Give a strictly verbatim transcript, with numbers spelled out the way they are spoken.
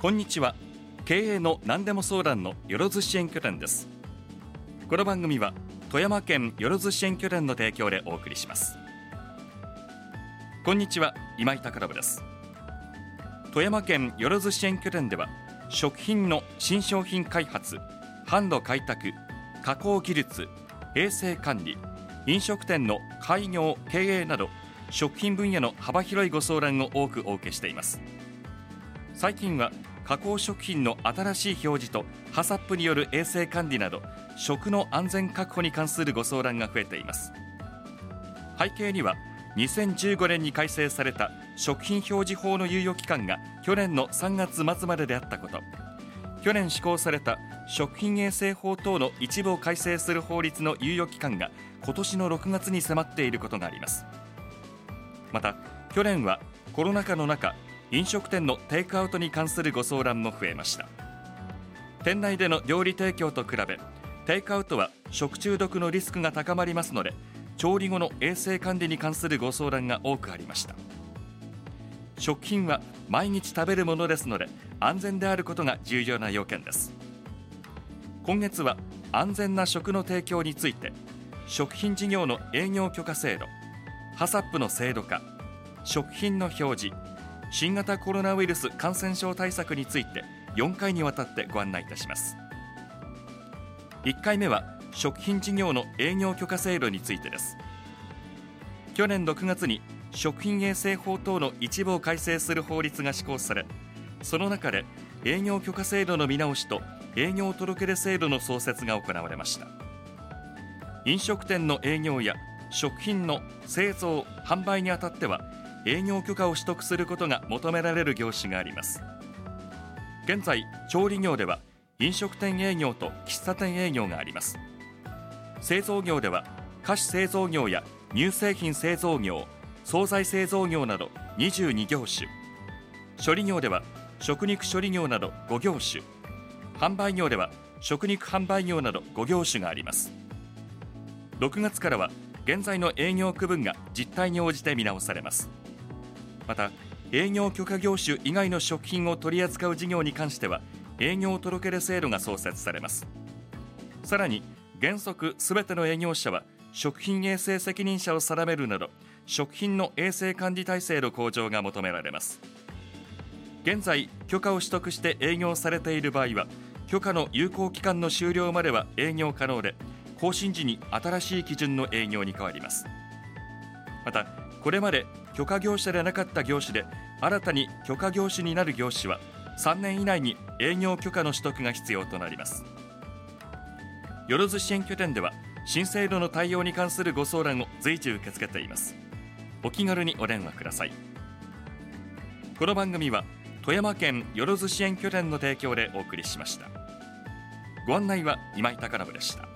こんにちは。経営の何でも相談のよろず支援拠点です。この番組は富山県よろず支援拠点の提供でお送りします。こんにちは、今井隆信です。富山県よろず支援拠点では、食品の新商品開発、販路開拓、加工技術、衛生管理、飲食店の開業経営など、食品分野の幅広いご相談を多くお受けしています。最近は加工食品の新しい表示とハサップによる衛生管理など、食の安全確保に関するご相談が増えています。背景にはにせんじゅうごねんに改正された食品表示法の猶予期間が去年のさんがつ末までであったこと、去年施行された食品衛生法等の一部を改正する法律の猶予期間が今年のろくがつに迫っていることがあります。また去年はコロナ禍の中、飲食店のテイクアウトに関するご相談も増えました。店内での料理提供と比べ、テイクアウトは食中毒のリスクが高まりますので、調理後の衛生管理に関するご相談が多くありました。食品は毎日食べるものですので、安全であることが重要な要件です。今月は安全な食の提供について、食品事業の営業許可制度、ハサップの制度化、食品の表示、新型コロナウイルス感染症対策についてよんかいにわたってご案内いたします。いっかいめは食品事業の営業許可制度についてです。去年ろくがつに食品衛生法等の一部を改正する法律が施行され、その中で営業許可制度の見直しと営業届出制度の創設が行われました。飲食店の営業や食品の製造・販売にあたっては、営業許可を取得することが求められる業種があります。現在、調理業では飲食店営業と喫茶店営業があります。製造業では菓子製造業や乳製品製造業、惣菜製造業などにじゅうにぎょうしゅ、処理業では食肉処理業などごぎょうしゅ、販売業では食肉販売業などごぎょうしゅがあります。ろくがつからは現在の営業区分が実態に応じて見直されます。また、営業許可業種以外の食品を取り扱う事業に関しては、営業届出制度が創設されます。さらに、原則すべての営業者は食品衛生責任者を定めるなど、食品の衛生管理体制の向上が求められます。現在、許可を取得して営業されている場合は、許可の有効期間の終了までは営業可能で、更新時に新しい基準の営業に変わります。また、これまで許可業者でなかった業種で新たに許可業種になる業種はさんねん以内に営業許可の取得が必要となります。よろず支援拠点では、新制度の対応に関するご相談を随時受け付けています。お気軽にお電話ください。この番組は富山県よろず支援拠点の提供でお送りしました。ご案内は今井隆信でした。